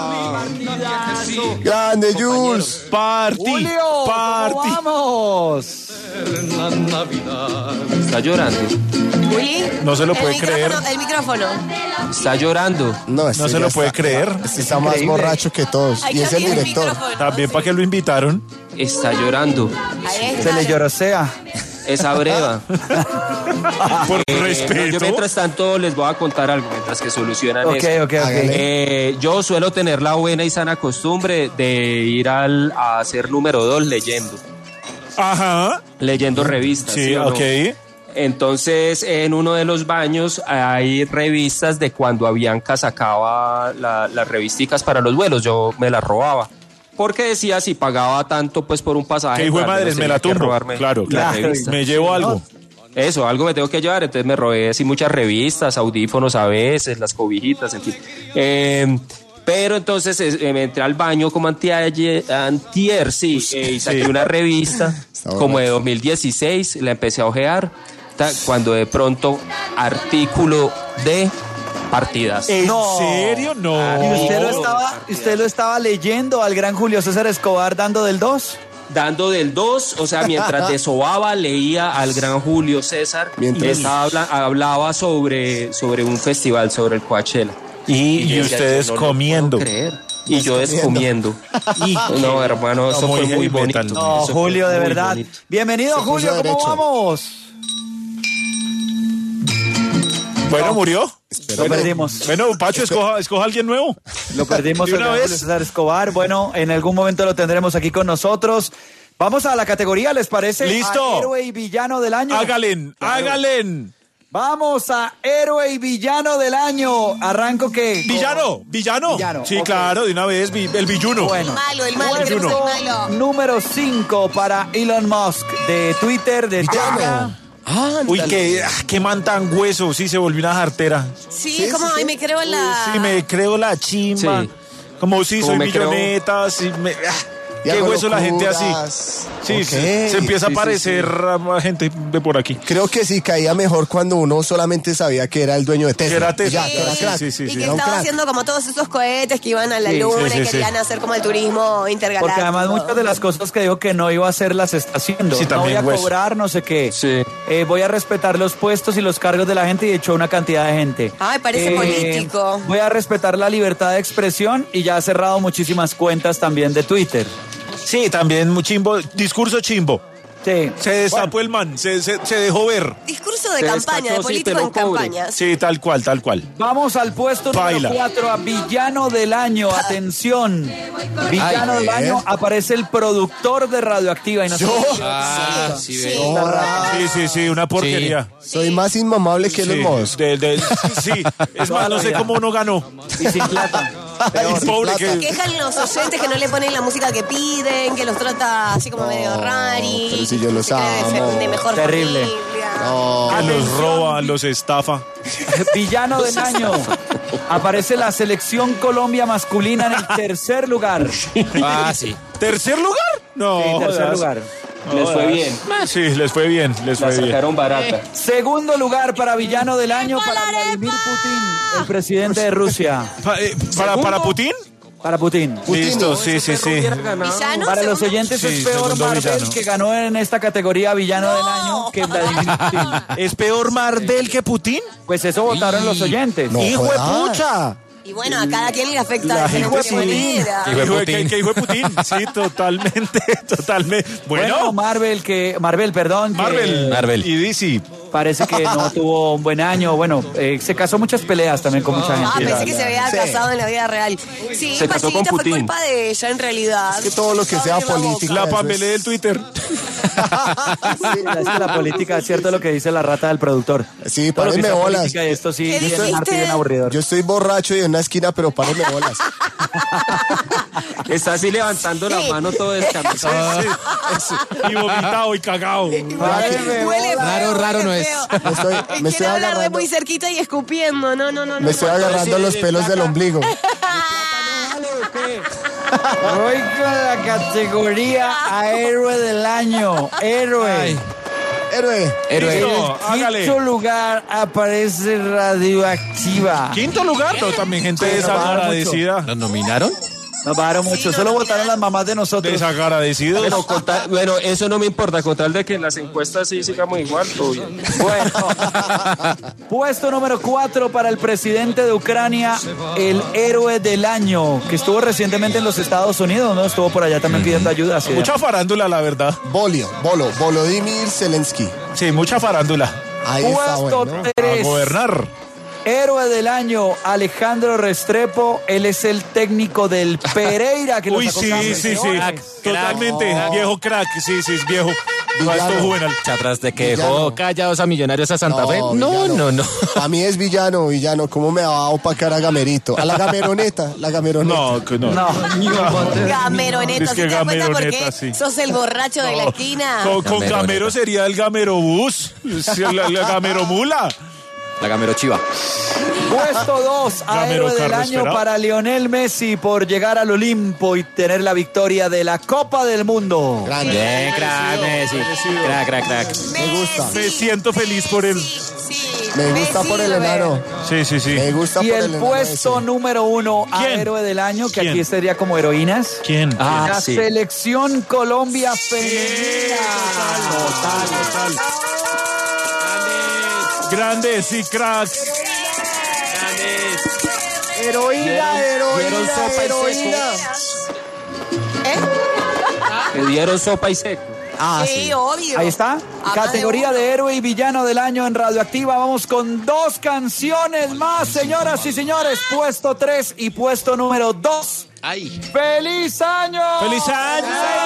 Grande, Jules. ¡Party! Julio, ¿cómo ¡Party! vamos? Está llorando. Juli, No se lo el puede micrófono, creer. El micrófono. Está llorando. No, este No se ya lo puede está- creer. Este está más Increíble. borracho que todos. Hay Y que es el abrir director. micrófono. También para que lo invitaron. Está llorando. Ahí está. Se le llorosea. Esa breva. Por Eh, respeto. Yo mientras tanto les voy a contar algo mientras que solucionan Ok, esto. ok, ok. Eh, yo suelo tener la buena y sana costumbre de ir al, a hacer número dos leyendo. Ajá. Leyendo revistas. Sí, o no? ok. Entonces, en uno de los baños hay revistas de cuando Avianca sacaba la- las revisticas para los vuelos. Yo me las robaba. porque decía si pagaba tanto pues por un pasaje. Que hijo de tal vez madre, no me tenía la que tumbo. robarme Claro, la claro. revista. Me llevo algo. Eso, algo me tengo que llevar, entonces me robé así muchas revistas, audífonos a veces, las cobijitas, en fin. Eh, pero entonces eh, me entré al baño como antier, antier sí, eh, y saqué Sí. una revista como de dos mil dieciséis, la empecé a ojear, ta- cuando de pronto artículo de partidas. ¿En No. serio? No. ¿Y usted lo estaba, usted lo estaba leyendo al gran Julio César Escobar dando del dos? Dando del dos, o sea, mientras desobaba, leía al gran Julio César, Mientras- estaba habla- hablaba sobre, sobre un festival, sobre el Coachella. Y, y yo decía, ustedes yo no lo comiendo. puedo creer. Y yo descomiendo. No, hermano, eso No, fue muy muy heavy bonito. metal. No, Eso fue Julio, de muy verdad. bonito. Bienvenido, Se puso Julio, ¿cómo derecho. vamos? Bueno, murió. Lo perdimos. Bueno, Pacho, escoja, escoja a alguien nuevo. Lo perdimos ¿De el una gran vez? Julio César Escobar. Bueno, en algún momento lo tendremos aquí con nosotros. Vamos a la categoría, ¿les parece? Listo. A héroe y villano del año. Hágalen, hágalen. Vamos a héroe y villano del año. Arranco que. ¿Villano? ¿Villano? Villano, Sí, ok. claro, de una vez, vi- el villuno. Bueno. Malo, el malo, Puesto queremos el malo. número cinco para Elon Musk de Twitter, de Tesla. Ah, Uy, qué, ah, qué man tan hueso, sí, se volvió una jartera. Sí, es como, ay, me creo en la... Sí, me creo la chimba. Sí. Como si Como soy me creo- milloneta, sí, me, ah, y qué hago hueso la gente así. locuras. Sí, Ok. sí, se empieza Sí, a sí, parecer a gente de por aquí. Creo que sí caía mejor cuando uno solamente sabía que era el dueño de Tesla. Que era Tesla. Y ya, que era Sí, crack. sí, sí, y sí. que Era un estaba crack. haciendo como todos esos cohetes que iban a la Sí, luna sí, sí, y querían sí. hacer como el turismo intergaláctico. Porque además muchas de las cosas que dijo que no iba a hacer las está haciendo. Sí, no voy también a hueso. cobrar no sé qué. Sí. Eh, voy a respetar los puestos y los cargos de la gente y echó una cantidad de gente. Eh, Ay, parece político. Voy a respetar la libertad de expresión y ya ha cerrado muchísimas cuentas también de Twitter. Sí, también muy chimbo, discurso chimbo. Sí. Se destapó el man, se, se, se dejó ver. Discurso de Se campaña, de despachó, sí, político pelo en cobre. campaña. Sí, tal cual, tal cual. Vamos al puesto Baila. número cuatro, a villano del año. Atención. Villano Ay, del ¿eh? año aparece el productor de Radioactiva. Y no Yo Ah, sí, ve. Sí, sí, sí, una porquería. soy más inmamable que Sí, Elon Musk. de- de- sí, es Toda más, la no sé vida. cómo uno ganó. Y sin plata. El pobre plata. que... Quejan los oyentes que no le ponen la música que piden, que los trata así como medio rari. pero si yo los se cree de, amo. fe- de mejor Terrible. familia. No. Que los Atención. roba, los estafa. Villano del año. Aparece la selección Colombia masculina en el tercer lugar. Sí, Ah, sí. ¿Tercer lugar? No. tercer jodas. lugar. Les fue bien. Sí, les fue bien, les La fue bien. sacaron barata. Segundo lugar para villano del año para Vladimir Putin, el presidente de Rusia. Pa- eh, ¿Para, para Putin? Para Putin. Listo, sí, sí, sí. ¿Villano? Para los ¿Segundo? oyentes Sí, es peor segundo Marvel, villano. que ganó en esta categoría villano del año, que Vladimir Putin. ¿Es peor Marvel que Putin? Pues eso votaron los oyentes. No ¡Hijo de jodas. pucha! Y bueno, a cada quien le afecta La de gente diferente sí. manera. Hijo de Hijo de- Putin. ¿Qué, qué hijo de Putin? Sí, totalmente, totalmente. Bueno, Bueno, Marvel, que Marvel, perdón, que Marvel, Marvel. y D C. parece que no tuvo un buen año. Bueno, eh, se casó muchas peleas también con mucha Ah, gente. pensé que se había Sí. casado en la vida real. Sí, Se casó con Pachito, fue Putin. culpa de ella en realidad. Que todo lo que sea Abrir la boca. política. La eso es- Pamela del Twitter. Es que la política, es cierto lo que dice la rata del productor. Sí, Todo lo que párenme sea bolas. política y esto sí, ¿Qué bien dijiste? harto y bien aburridor. Yo estoy borracho y en una esquina, pero párenme bolas. Está así levantando la mano todo descamisado. Y vomitado y cagado. Huele Raro, feo, raro huele no es. feo. Me estoy, me Quiere estoy hablar de agarrando, muy cerquita y escupiendo. No, no, no. me estoy agarrando los pelos del ombligo. Voy con la categoría a héroe del año. Héroe. Héroe. Listo, Héroe. En el hágale. quinto lugar aparece Radioactiva. Quinto lugar, no, también gente Sí, desagradecida. ¿Nos nominaron? Nos bajaron mucho. Solo votaron las mamás de nosotros. Desagradecidos. Bueno, con tal- bueno, eso no me importa, con tal de que en las encuestas sí sigamos igual, todo bien. Bueno, puesto número cuatro para el presidente de Ucrania, el héroe del año, que estuvo recientemente en los Estados Unidos, ¿no? Estuvo por allá también pidiendo ayuda. así de- Mucha farándula, la verdad. Bolio, Bolo, Volodymyr Zelensky. Sí, mucha farándula. Ahí está Puesto bueno. A tres, gobernar. héroe del año, Alejandro Restrepo. Él es el técnico del Pereira. Que lo Uy, sacó sí, campeón. sí, sí. Totalmente. Viejo crack. Sí, sí, es viejo. Villano. Juvenal. Atrás de que dejó callados a Millonarios a Santa Fe. No, no, no. A mí es villano, villano. ¿Cómo me va a opacar a Gamerito? A la Gameroneta, la Gameroneta. No, que no. No. Gameroneta, Es ¿sí que te das cuenta por Gameroneta, qué? sí. Sos el borracho de la esquina. Con, con Gameroneta. Gamero sería el Gamerobús. La, la Gameromula. La Gamero Chiva. Puesto dos a Gamero héroe del Carro año esperado. para Lionel Messi por llegar al Olimpo y tener la victoria de la Copa del Mundo. Grande. Bien, crack, Messi. Crack, crack, crack. Me gusta. Me siento feliz por él. Me gusta por el enano. Sí, sí, sí. Me gusta Y por el el enano puesto ese. número uno a ¿Quién? héroe del año, que ¿Quién? aquí sería como heroínas. ¿Quién? Ah, La sí. selección Colombia femenina. Total, total. Grandes, sí, cracks. Heroína, heroína, dieron sopa y heroína. Me dieron sopa y seco. Ah, Sí, sí. obvio. Ahí está. Ama Categoría de de uno. héroe y villano del año en Radioactiva. Vamos con dos canciones más, señoras y señores. Puesto tres y puesto número dos. Ay. ¡Feliz año! ¡Feliz año!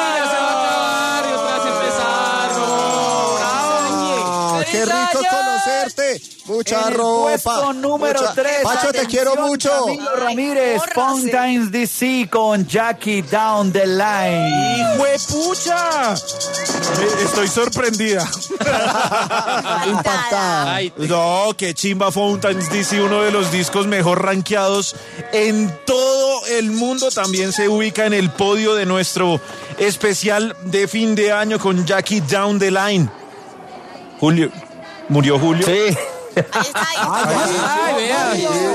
Ah, ¡Qué rico conocerte! Mucha En el ropa. puesto número mucha- tres. Pacho, te quiero mucho. Camilo Ramírez, Fountains D C con Jackie Down the Line. ¡Huepucha! Eh, Estoy sorprendida. Impactada. Ay, No, que chimba Fountains D C, uno de los discos mejor rankeados en todo el mundo. También se ubica en el podio de nuestro especial de fin de año con Jackie Down the Line. Julio, ¿murió Julio? sí. Ahí está, ahí está. Ay, vea.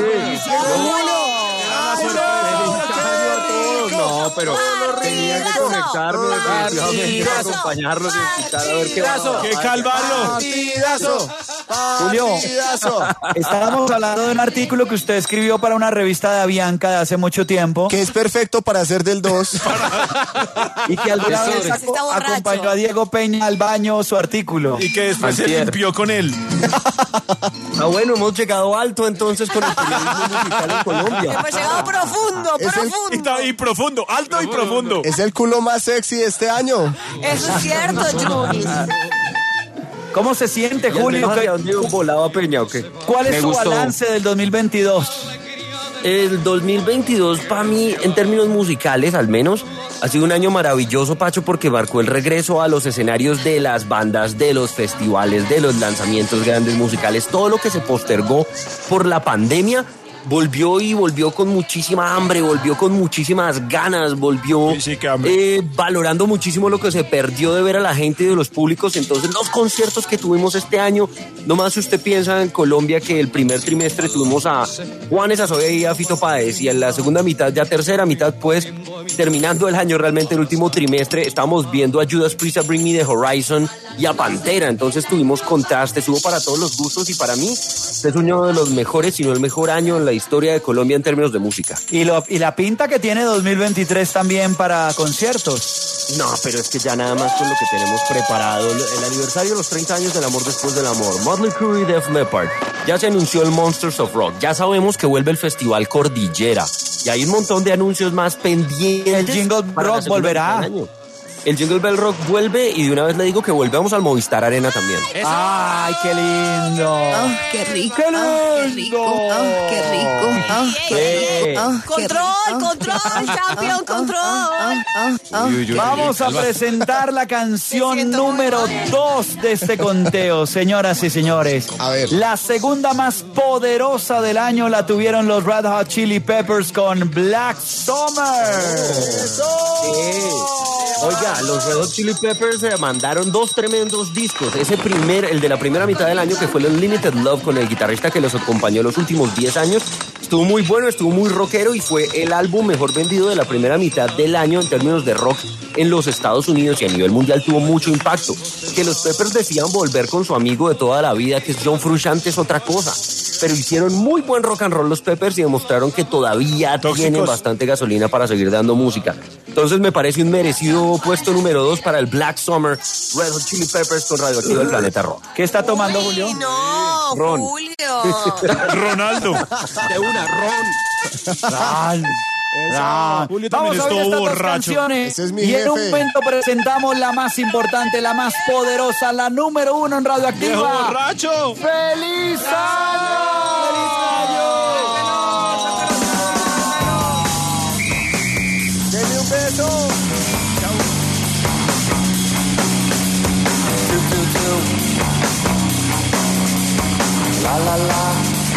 No, pero tenía que conectarme definitivamente para acompañarlos y escuchar a ver qué va. ¡Qué calvario! Partidazo. Julio. Partidazo. Estábamos hablando de un artículo que usted escribió para una revista de Avianca de hace mucho tiempo Que es perfecto para hacer del dos. y que alguna Eso, vez está aco- borracho. acompañó a Diego Peña al baño su artículo. Y que después se Antier. limpió con él. Ah, bueno, hemos llegado alto entonces con el periodismo musical en Colombia. Hemos llegado profundo, Es el- profundo. Y, y profundo, alto y profundo. Es el culo más sexy de este año. Eso es cierto, Junis. ¿Cómo se siente, Julio? ¿Hacia ¿Qué- dónde iba volado a Peña o qué? ¿Cuál es Me su gustó. balance del dos mil veintidós? El dos mil veintidós para mí, en términos musicales al menos, ha sido un año maravilloso, Pacho, porque marcó el regreso a los escenarios de las bandas, de los festivales, de los lanzamientos grandes musicales. Todo lo que se postergó por la pandemia volvió y volvió con muchísima hambre, volvió con muchísimas ganas, volvió Sí, sí, qué hambre. eh, valorando muchísimo lo que se perdió de ver a la gente y de los públicos. Entonces, los conciertos que tuvimos este año, nomás si usted piensa en Colombia que el primer trimestre tuvimos a Juanes Azoya y a Fito Páez, y en la segunda mitad, ya tercera mitad, pues, terminando el año realmente el último trimestre, estamos viendo a Judas Priest, a Bring Me the Horizon y a Pantera. Entonces tuvimos contraste, estuvo para todos los gustos, y para mí este es uno de los mejores, si no el mejor año en la historia de Colombia en términos de música. Y, lo, y la pinta que tiene dos mil veintitrés también para conciertos. No, pero es que ya nada más con lo que tenemos preparado. El aniversario de los treinta años del amor después del amor. Motley Crue y Def Leppard. Ya se anunció el Monsters of Rock. Ya sabemos que vuelve el Festival Cordillera. Y hay un montón de anuncios más pendientes. El Jingle para la Rock segunda volverá. mitad del año. El Jingle Bell Rock vuelve, y de una vez le digo que volvemos al Movistar Arena también. ¡Ay, qué lindo! Ah, qué rico. ¡Qué ah, qué lindo! rico. ah, qué rico. ah, qué Eh. rico. ah, qué Control, Ah, control, champion, control. Uy, uy, uy, Vamos a Alba. presentar la canción Me siento número muy mal. dos de este conteo, señoras y señores. A ver. La segunda más poderosa del año la tuvieron los Red Hot Chili Peppers con Black Summer. Oiga, los Red Hot Chili Peppers eh, mandaron dos tremendos discos. Ese primer, el de la primera mitad del año, que fue el Unlimited Love, con el guitarrista que los acompañó los últimos diez años, estuvo muy bueno, estuvo muy rockero, y fue el álbum mejor vendido de la primera mitad del año en términos de rock en los Estados Unidos, y a nivel mundial tuvo mucho impacto. Que los Peppers decían volver con su amigo de toda la vida, que es John Frusciante, es otra cosa. Pero hicieron muy buen rock and roll los Peppers, y demostraron que todavía Tóxicos. tienen bastante gasolina para seguir dando música. Entonces me parece un merecido puesto número dos para el Black Summer, Red Hot Chili Peppers con Radioactivo del Planeta Rock. ¿Qué está tomando, Julio? Uy, no, Ron. Julio. Ronaldo. De una, Ron. Ay, Ah, Julio vamos también a oír estuvo estas dos borracho. canciones Ese es mi y en un jefe. momento presentamos la más importante, la más poderosa, la número uno en ¡Viejo Radioactiva. borracho! ¡Feliz año! Denle un beso. La la la.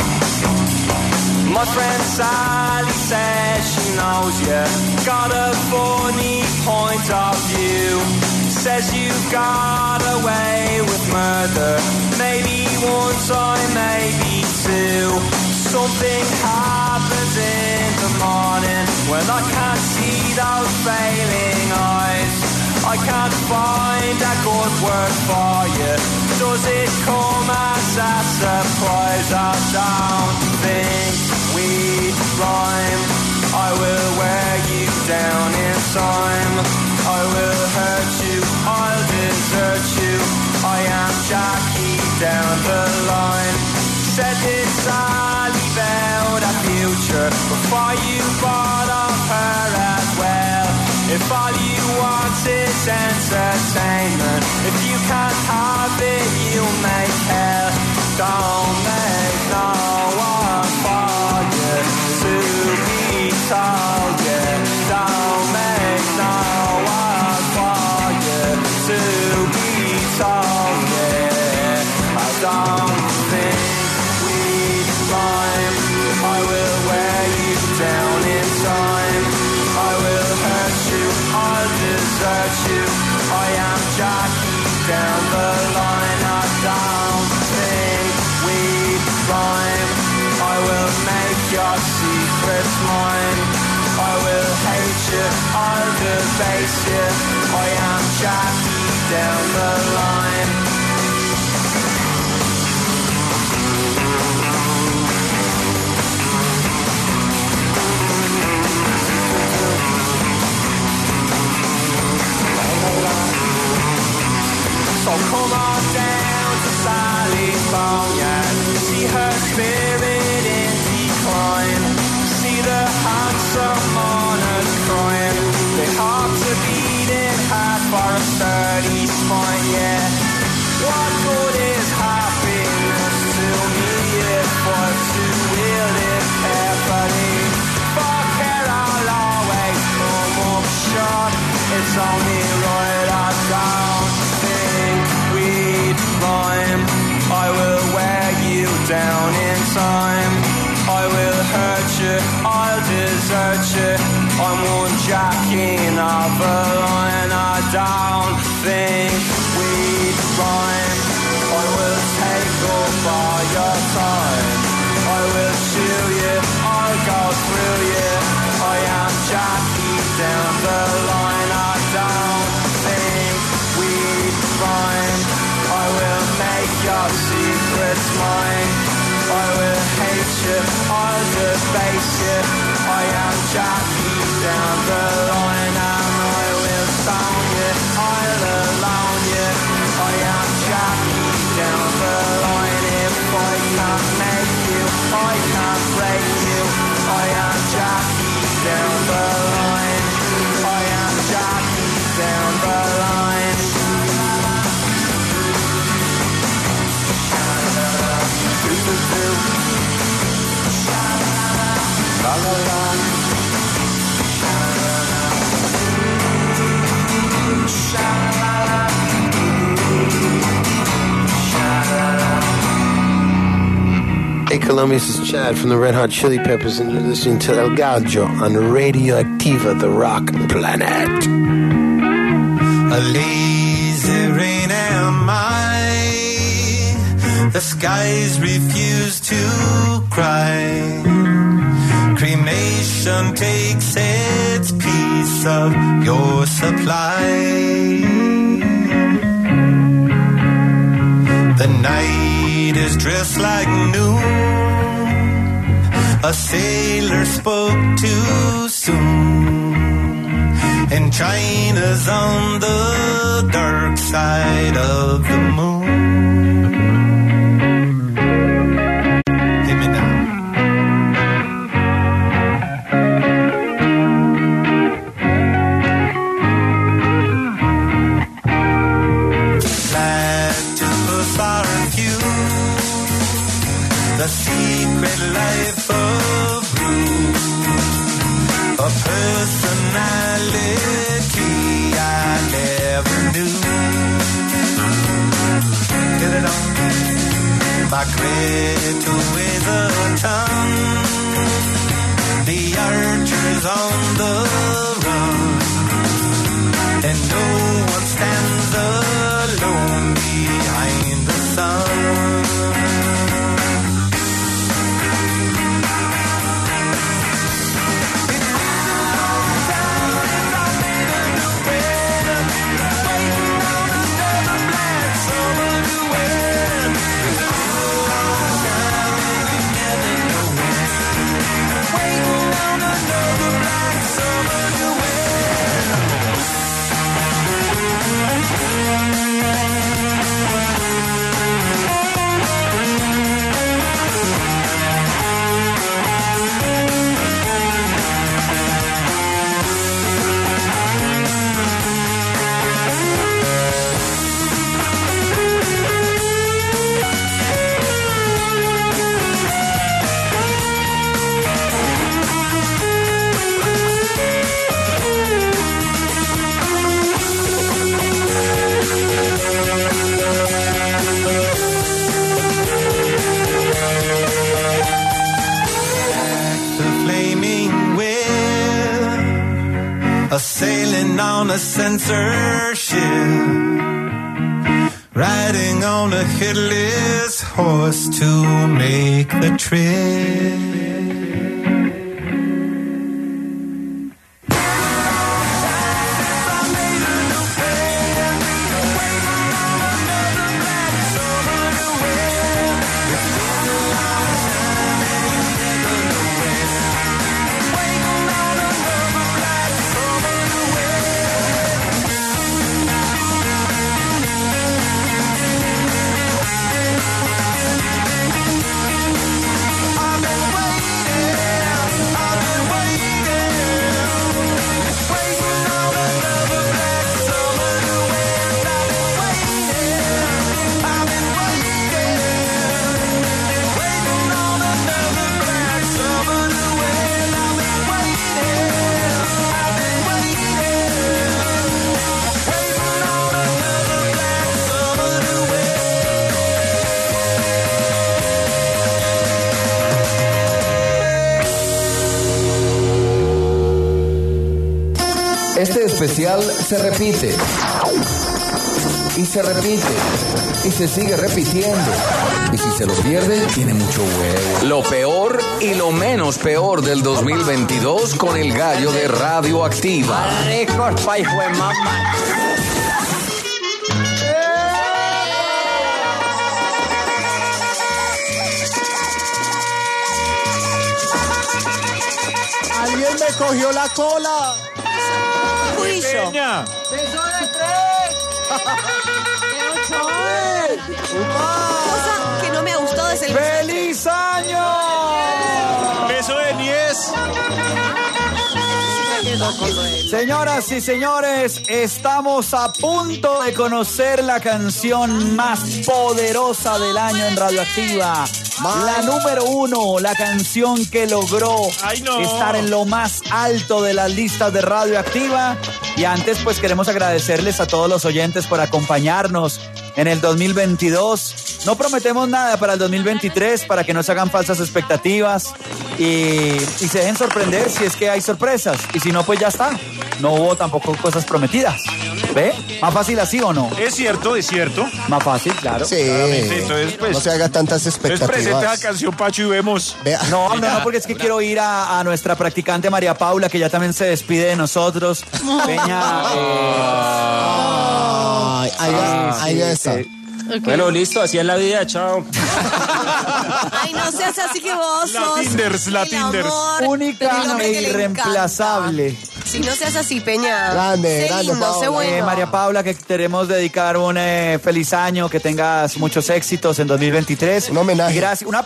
My friend Sally says she knows you got a funny point of view. Says you got away with murder, maybe one time, maybe two. Something happens in the morning when I can't see those failing eyes. I can't find a good word for you. Does it come as a surprise? I don't think we rhyme. I will wear you down in time. I will hurt you, I'll desert you. I am Jackie down the line. Said this Sally about a future before you bought off her as well. If all you want is entertainment, if you can't have it, you make hell. Don't make no one for you to be told you. Don't make no one for you to be told you. I don't think we rhyme. I will wear you down in time. I will hurt you, I'll desert you. I am Jackie down the line. I don't think we rhyme. I will make your secrets mine. I will hate you, I'll debase you. I am Jackie down the line. So come on down to Sally's Boneyard. See her spirit in decline. See the handsome mourners crying. They hearts are beating hard for a sturdy spine, yeah. What good is happiness to me if we're to wield it carefully? For care I'll always come up short. It's only right I don't think we'd rhyme. I will wear you down in time. I will hurt you, I'll desert you. I'm one jacking of a line. I don't think we'd rhyme. I will take up all your time. I will chew you, I'll go through you. I am Jackie down the line. I don't think we'd rhyme. I will make your secrets mine. I will hate you, I'll debase you. I am Jackie down the line. And I will sound you, I'll alone you. I am Jackie down the line. If I can't make you, I can't break you. I am Jackie down the line. I am Jackie down the line. Do do do. La la la. Hey Columbia, this is Chad from the Red Hot Chili Peppers, and you're listening to El Gallo on Radioactiva, the rock planet. A lazy rain am I, the skies refuse to cry. Cremation takes its piece of your supply. The night is dressed like noon. A sailor spoke too soon. And China's on the dark side of the moon. Hit me now. the secret life of Rue, a personality I never knew. Get it on. My Greta with a tongue, the archers on the run, and no one stands alone behind the sun. Sailing on a censorship, riding on a headless horse to make the trip. Este especial se repite y se repite y se sigue repitiendo. Y si se lo pierde, tiene mucho huevo. Lo peor y lo menos peor del dos mil veintidós con el gallo de Radioactiva. Ricos pa' hijo de mamá. Alguien me cogió la cola. Fui yo. Peña. ¡Beso de tres! ¡De ocho! Cosa que no me ha gustado es el... ¡Feliz año! Beso de diez. Señoras y señores, estamos a punto de conocer la canción más poderosa del año en Radioactiva. La número uno, la canción que logró Ay, no. estar en lo más alto de las listas de Radioactiva. Y antes, pues queremos agradecerles a todos los oyentes por acompañarnos en el dos mil veintidós. No prometemos nada para el dos mil veintitrés, para que no se hagan falsas expectativas y, y se dejen sorprender si es que hay sorpresas. Y si no, pues ya está. No hubo tampoco cosas prometidas. ¿Ve? ¿Más fácil así o no? Es cierto, es cierto. Más fácil, claro. Sí. Entonces, pues, no se haga tantas entonces presente la expectativas. canción, Pacho, y vemos. Vea. No, no, no, porque es que quiero ir a, a nuestra practicante María Paula, que ya también se despide de nosotros. Peña. Ay, ahí ya- ahí ya está. Okay. Bueno, listo, así es la vida, chao. Ay, no seas así que vos La sos Tinders, la el Tinders. amor Única del hombre e que le irreemplazable. encanta. Si no seas así, Peña. Grande, sé grande, lindo, Paola. sé bueno. Eh, María Paula, que queremos dedicar un eh, feliz año, que tengas muchos éxitos en dos mil veintitrés. Un homenaje. Y gracias, una